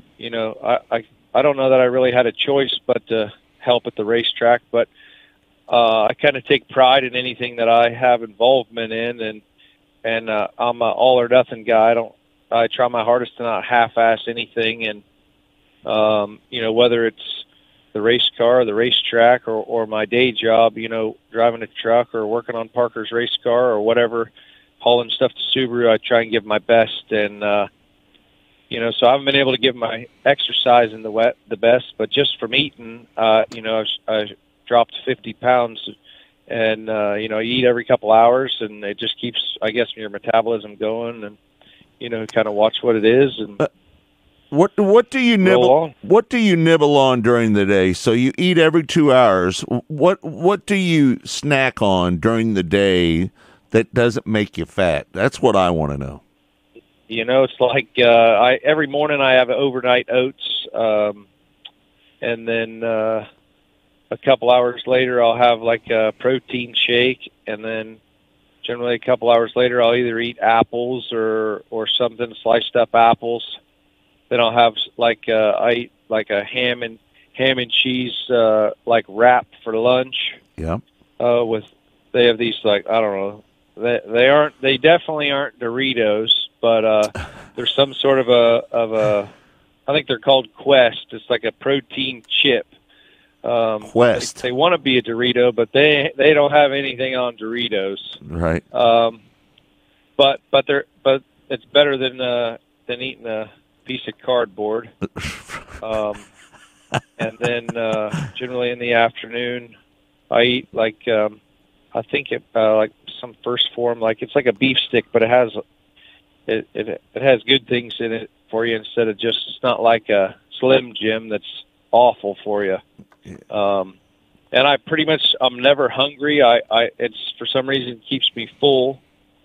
I don't know that I really had a choice but to help at the racetrack, but I kind of take pride in anything that I have involvement in, and I'm an all or nothing guy. I try my hardest to not half-ass anything, and whether it's the race car, or the racetrack, or my day job, driving a truck or working on Parker's race car or whatever, hauling stuff to Subaru, I try and give my best. And so I haven't been able to give my exercise in the best, but just from eating, I dropped 50 pounds, and you eat every couple hours, and it just keeps, I guess, your metabolism going, and kind of watch what it is. And what do you nibble? What do you nibble on during the day? So you eat every 2 hours. What do you snack on during the day that doesn't make you fat? That's what I want to know. It's like every morning I have overnight oats, and then a couple hours later I'll have like a protein shake, and then generally a couple hours later I'll either eat apples or something, sliced up apples. Then I'll have I eat like a ham and cheese like wrap for lunch. Yeah. They have these, like, I don't know. They definitely aren't Doritos, but there's some sort of a I think they're called Quest. It's like a protein chip. Quest. They want to be a Dorito, but they don't have anything on Doritos. Right. But it's better than eating a piece of cardboard. And then generally in the afternoon, I eat like I think like some first form, like it's like a beef stick, but it has good things in it for you instead of just, it's not like a Slim Jim that's awful for you. And I'm never hungry. It's for some reason keeps me full.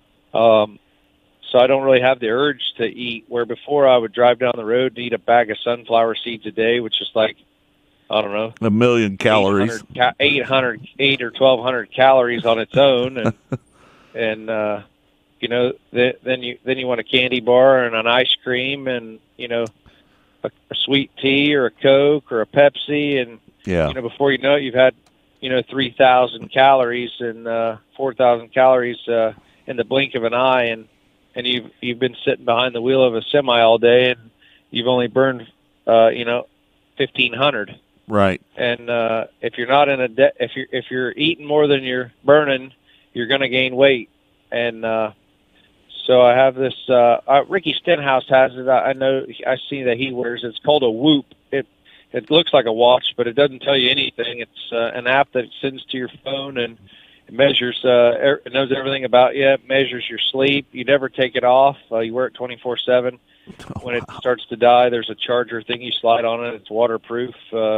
So I don't really have the urge to eat, where before I would drive down the road and eat a bag of sunflower seeds a day, which is like, I don't know, 1 million calories, 800 or 1,200 calories on its own. And then you want a candy bar and an ice cream and, a sweet tea or a Coke or a Pepsi. And, before you know it, you've had, 3,000 calories and 4,000 calories in the blink of an eye. And you've been sitting behind the wheel of a semi all day, and you've only burned, 1,500. Right. And if you're not if you're eating more than you're burning, you're going to gain weight. And so I have this. Ricky Stenhouse has it. I know. I see that he wears it. It's called a Whoop. It looks like a watch, but it doesn't tell you anything. It's an app that sends to your phone, and it measures, it knows everything about you. It measures your sleep. You never take it off. You wear it 24/7. When it starts to die, there's a charger thing you slide on it. It's waterproof,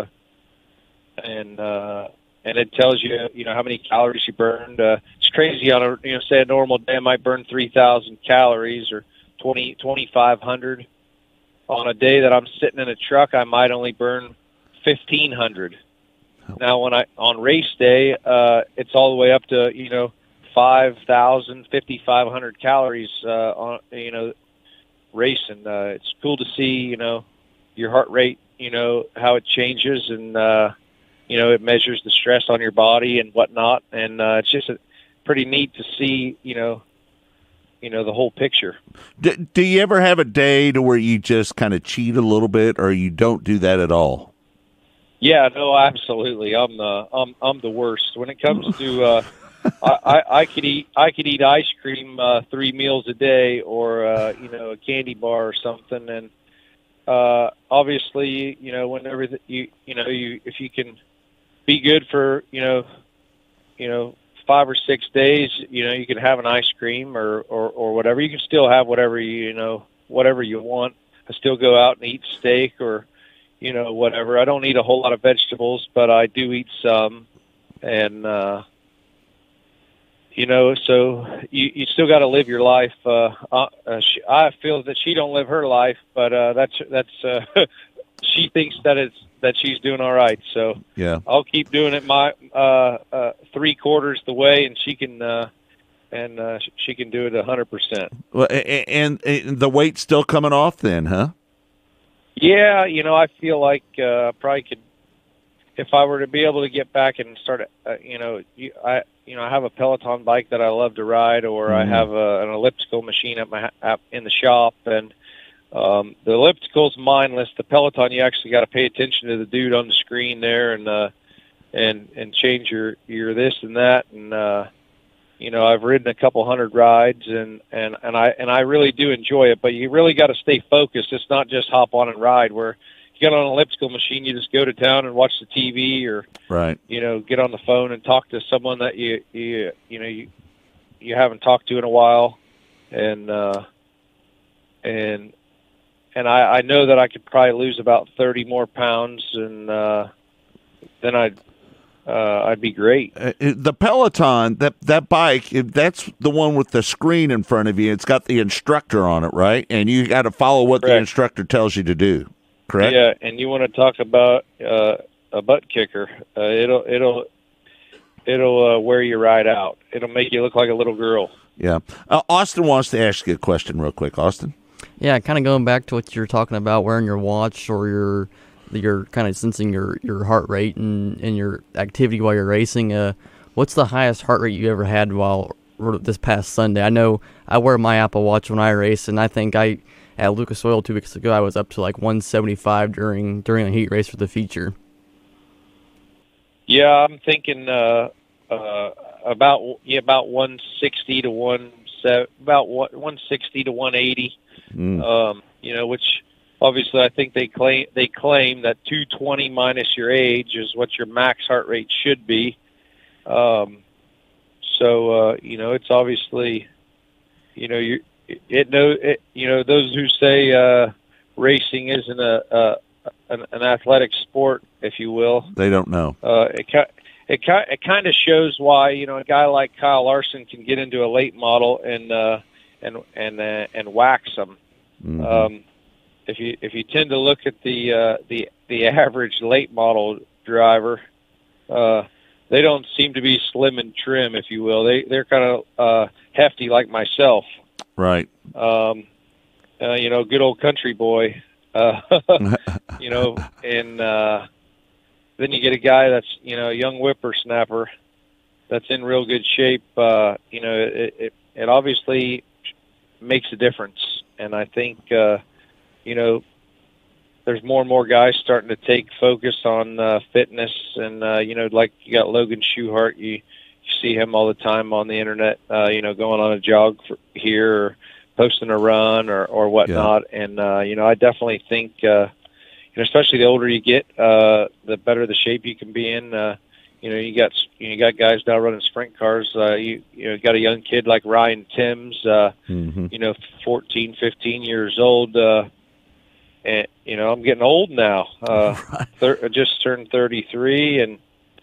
and it tells you, how many calories you burned. It's crazy on a, say a normal day, I might burn 3,000 calories or 2,500. On a day that I'm sitting in a truck, I might only burn 1,500. Now, on race day, it's all the way up to 5,000, 5,500 calories on racing. It's cool to see your heart rate, how it changes, and it measures the stress on your body and whatnot. And it's just pretty neat to see the whole picture. Do you ever have a day to where you just kind of cheat a little bit, or you don't do that at all? Yeah, no, absolutely. I'm the worst when it comes to. I could eat ice cream 3 meals a day, or a candy bar or something, and obviously whenever if you can be good for 5 or 6 days, you can have an ice cream or whatever. You can still have whatever whatever you want. I still go out and eat steak or whatever. I don't eat a whole lot of vegetables, but I do eat some. And, so you still got to live your life. I feel that she don't live her life, but that's she thinks that that she's doing all right. So yeah, I'll keep doing it my 3/4 the way, and she can she can do it 100%. Well, and the weight's still coming off then, huh? Yeah, I feel like probably could, if I were to be able to get back and start, I have a Peloton bike that I love to ride, or I have an elliptical machine in the shop, and the elliptical's mindless. The Peloton, you actually got to pay attention to the dude on the screen there, and change your this and that, and I've ridden a couple hundred rides, and I really do enjoy it. But you really got to stay focused. It's not just hop on and ride. Where you get on an elliptical machine, you just go to town and watch the TV, or right, get on the phone and talk to someone that you haven't talked to in a while, and I know that I could probably lose about 30 more pounds, and then I'd be great. The Peloton, that bike, that's the one with the screen in front of you. It's got the instructor on it, right? And you got to follow what the instructor tells you to do, correct? Yeah, and you want to talk about a butt kicker. It'll wear you right out. It'll make you look like a little girl. Yeah. Austin wants to ask you a question real quick. Austin? Yeah, kind of going back to what you're talking about, wearing your watch or you're kind of sensing your heart rate and your activity while you're racing. What's the highest heart rate you ever had while this past Sunday? I know I wear my Apple Watch when I race, and I think at Lucas Oil 2 weeks ago I was up to like 175 during a heat race for the feature. Yeah, I'm thinking about 160 to 160 to 180. Which obviously I think they claim that 220 minus your age is what your max heart rate should be. It's obviously, those who say racing isn't an athletic sport, if you will. They don't know. It kind of shows why a guy like Kyle Larson can get into a late model and wax them. Mm-hmm. If you tend to look at the average late model driver, they don't seem to be slim and trim, if you will. They're kind of hefty like myself. Right. Good old country boy. And then you get a guy that's a young whippersnapper that's in real good shape. It obviously makes a difference, and I think there's more and more guys starting to take focus on fitness, and like you got Logan Schuchart, you see him all the time on the internet, going on a jog here, or posting a run or whatnot. Yeah. And I definitely think especially the older you get, the better the shape you can be in. You got guys now running sprint cars. You got a young kid like Ryan Timms, 14, 15 years old. And I'm getting old now. Just turned 33, and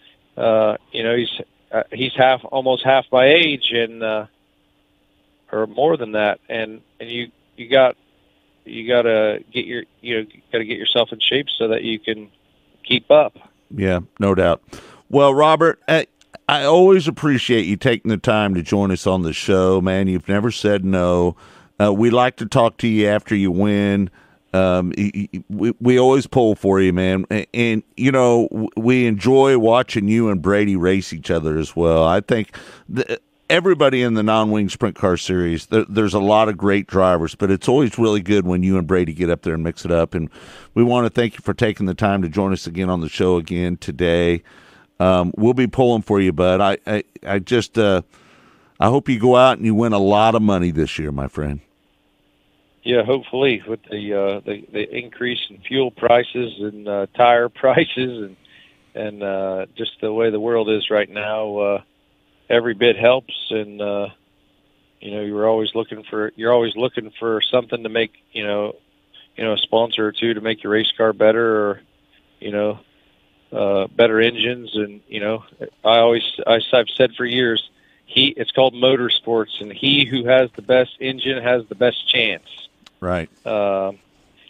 he's almost half my age, and or more than that. And you got to get yourself in shape so that you can keep up. Yeah, no doubt. Well, Robert, I always appreciate you taking the time to join us on the show, man. You've never said no. We like to talk to you after you win. We always pull for you, man. And we enjoy watching you and Brady race each other as well. I think everybody in the non-wing sprint car series, there's a lot of great drivers, but it's always really good when you and Brady get up there and mix it up. And we want to thank you for taking the time to join us again on the show again today. We'll be pulling for you, bud. I hope you go out and you win a lot of money this year, my friend. Yeah, hopefully, with the increase in fuel prices and tire prices and just the way the world is right now, every bit helps. And you're always looking for something to make a sponsor or two to make your race car better, or better engines. And I've said for years, it's called motorsports, and he who has the best engine has the best chance. Right.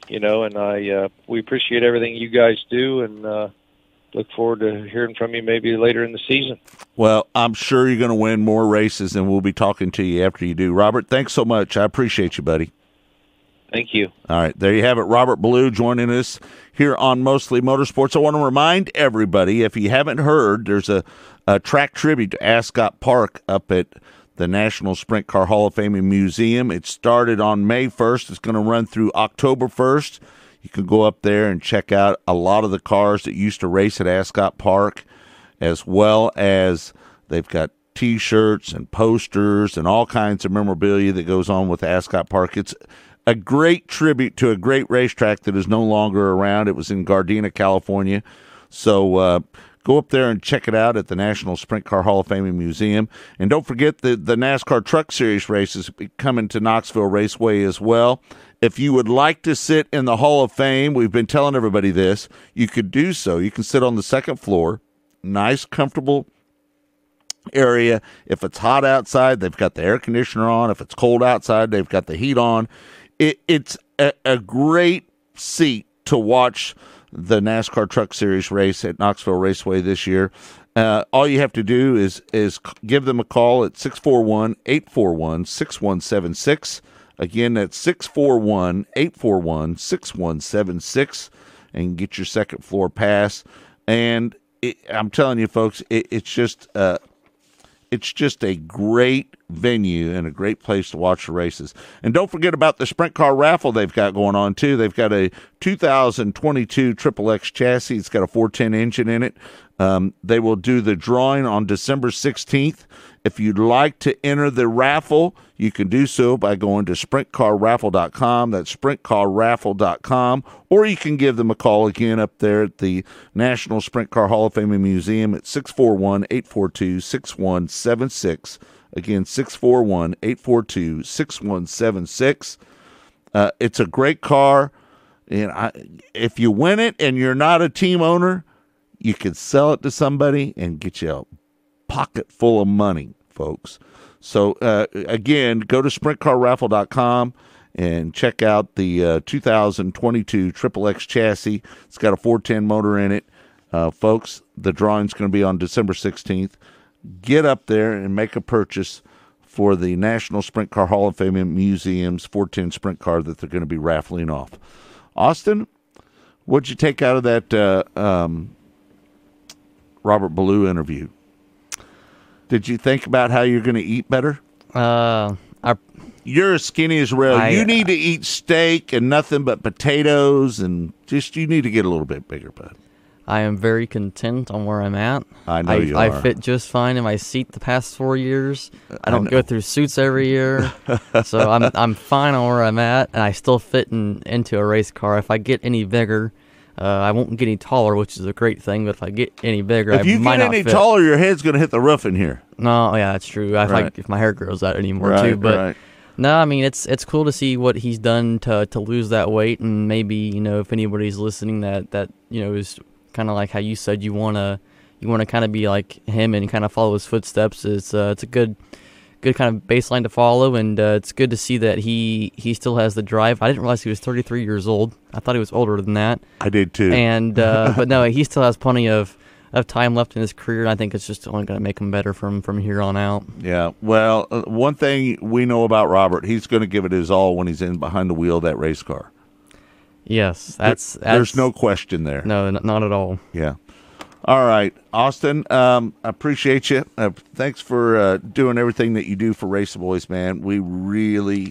and we appreciate everything you guys do, and look forward to hearing from you maybe later in the season. Well, I'm sure you're going to win more races, and we'll be talking to you after you do. Robert, thanks so much. I appreciate you, buddy. Thank you. All right, there you have it. Robert Ballou joining us here on Mostly Motorsports. I want to remind everybody, if you haven't heard, there's a track tribute to Ascot Park up at the National Sprint Car Hall of Fame and Museum. It started on May 1st. It's going to run through October 1st. You can go up there and check out a lot of the cars that used to race at Ascot Park, as well as they've got T-shirts and posters and all kinds of memorabilia that goes on with Ascot Park. It's a great tribute to a great racetrack that is no longer around. It was in Gardena, California. So go up there and check it out at the National Sprint Car Hall of Fame and Museum. And don't forget the NASCAR Truck Series races coming to Knoxville Raceway as well. If you would like to sit in the Hall of Fame, we've been telling everybody this, you could do so. You can sit on the second floor, nice, comfortable area. If it's hot outside, they've got the air conditioner on. If it's cold outside, they've got the heat on. It's a great seat to watch the NASCAR Truck Series race at Knoxville Raceway this year. All you have to do is give them a call at 641-841-6176. Again, that's 641-841-6176, and get your second floor pass. And I'm telling you, folks, it's just a great venue and a great place to watch the races. And don't forget about the sprint car raffle they've got going on, too. They've got a 2022 XXX chassis. It's got a 410 engine in it. They will do the drawing on December 16th. If you'd like to enter the raffle, you can do so by going to sprintcarraffle.com. That's sprintcarraffle.com. Or you can give them a call again up there at the National Sprint Car Hall of Fame and Museum at 641-842-6176. Again, 641-842-6176. It's a great car. And if you win it and you're not a team owner, you can sell it to somebody and get you a pocket full of money, folks. So, again, go to sprintcarraffle.com and check out the 2022 XXX chassis. It's got a 410 motor in it. Folks, the drawing's going to be on December 16th. Get up there and make a purchase for the National Sprint Car Hall of Fame and Museum's 410 sprint car that they're going to be raffling off. Austin, what'd you take out of that Robert Ballou interview? Did you think about how you're going to eat better? You're as skinny as rail. You need to eat steak and nothing but potatoes, and you need to get a little bit bigger, bud. I am very content on where I'm at. I know you are. I fit just fine in my seat the past 4 years. I don't go through suits every year, so I'm fine on where I'm at, and I still fit into a race car. If I get any bigger, I won't get any taller, which is a great thing. But if I get any bigger, I might not fit. If you get any taller, your head's going to hit the roof in here. No, yeah, that's true. If my hair grows out anymore too, but no, I mean it's cool to see what he's done to lose that weight, and maybe if anybody's listening that is kind of like how you said you want to kind of be like him and kind of follow his footsteps. It's a good kind of baseline to follow, and it's good to see that he still has the drive. I didn't realize he was 33 years old. I thought he was older than that. I did too. And but no, he still has plenty of time left in his career, and I think it's just only going to make him better from here on out. Yeah, well, one thing we know about Robert, he's going to give it his all when he's in behind the wheel of that race car. Yes, there's no question there. No, not at all. Yeah. All right, Austin, I appreciate you. Thanks for doing everything that you do for Racing Boys, man. We really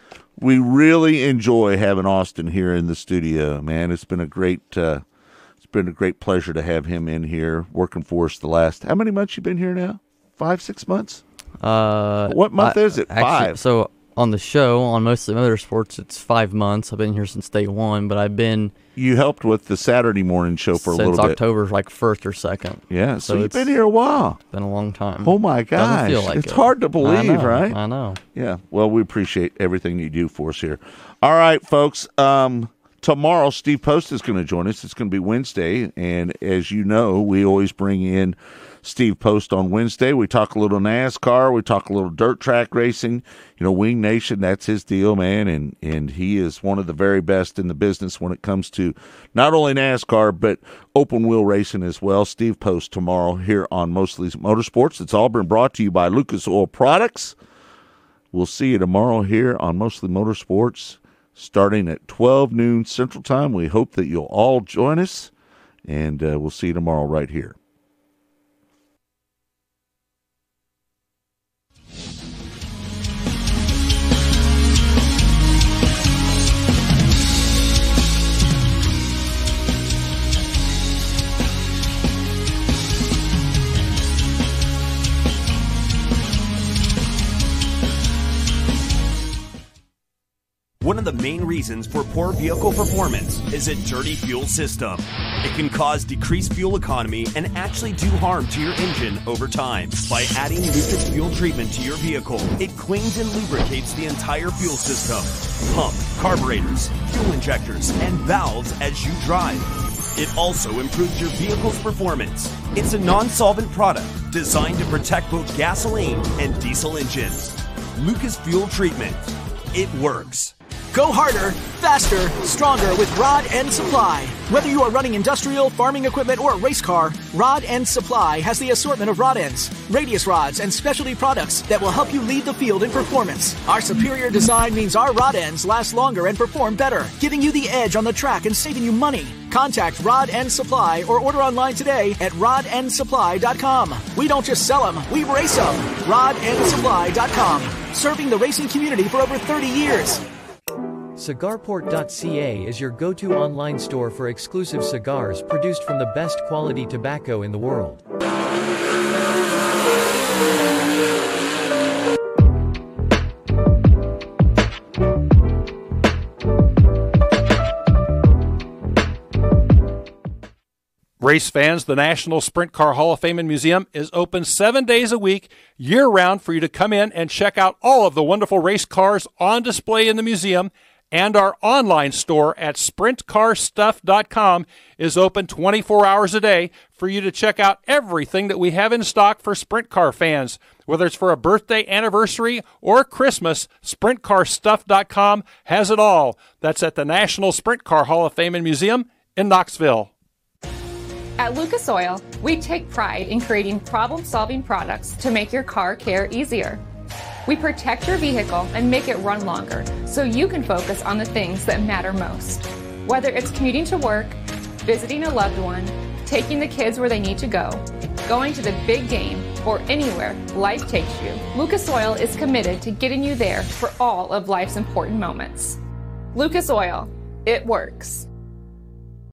enjoy having Austin here in the studio, man. It's been a great pleasure to have him in here working for us the last. How many months you been here now? 5-6 months? What month is it? Actually, 5. So on the show, on Mostly Motorsports, it's 5 months. I've been here since day one, but I've been... You helped with the Saturday morning show for a little bit. Since October, like 1st or 2nd. Yeah, so you've been here a while. It's been a long time. Oh, my gosh. Doesn't feel like it's hard to believe, right? I know. Yeah, well, we appreciate everything you do for us here. All right, folks, tomorrow, Steve Post is going to join us. It's going to be Wednesday, and as you know, we always bring in Steve Post on Wednesday. We talk a little NASCAR. We talk a little dirt track racing. You know, Wing Nation, that's his deal, man, and he is one of the very best in the business when it comes to not only NASCAR, but open wheel racing as well. Steve Post tomorrow here on Mostly Motorsports. It's all been brought to you by Lucas Oil Products. We'll see you tomorrow here on Mostly Motorsports starting at 12 noon Central Time. We hope that you'll all join us, and we'll see you tomorrow right here. One of the main reasons for poor vehicle performance is a dirty fuel system. It can cause decreased fuel economy and actually do harm to your engine over time. By adding Lucas Fuel Treatment to your vehicle, it cleans and lubricates the entire fuel system, pump, carburetors, fuel injectors, and valves as you drive. It also improves your vehicle's performance. It's a non-solvent product designed to protect both gasoline and diesel engines. Lucas Fuel Treatment. It works. Go harder, faster, stronger with Rod End Supply. Whether you are running industrial, farming equipment, or a race car, Rod End Supply has the assortment of rod ends, radius rods, and specialty products that will help you lead the field in performance. Our superior design means our rod ends last longer and perform better, giving you the edge on the track and saving you money. Contact Rod End Supply or order online today at rodendsupply.com. We don't just sell them, we race them. rodendsupply.com. Serving the racing community for over 30 years. Cigarport.ca is your go-to online store for exclusive cigars produced from the best quality tobacco in the world. Race fans, the National Sprint Car Hall of Fame and Museum is open 7 days a week, year-round, for you to come in and check out all of the wonderful race cars on display in the museum. And our online store at sprintcarstuff.com is open 24 hours a day for you to check out everything that we have in stock for sprint car fans. Whether it's for a birthday, anniversary, or Christmas, sprintcarstuff.com has it all. That's at the National Sprint Car Hall of Fame and Museum in Knoxville. At Lucas Oil, we take pride in creating problem-solving products to make your car care easier. We protect your vehicle and make it run longer so you can focus on the things that matter most. Whether it's commuting to work, visiting a loved one, taking the kids where they need to go, going to the big game, or anywhere life takes you, Lucas Oil is committed to getting you there for all of life's important moments. Lucas Oil, it works.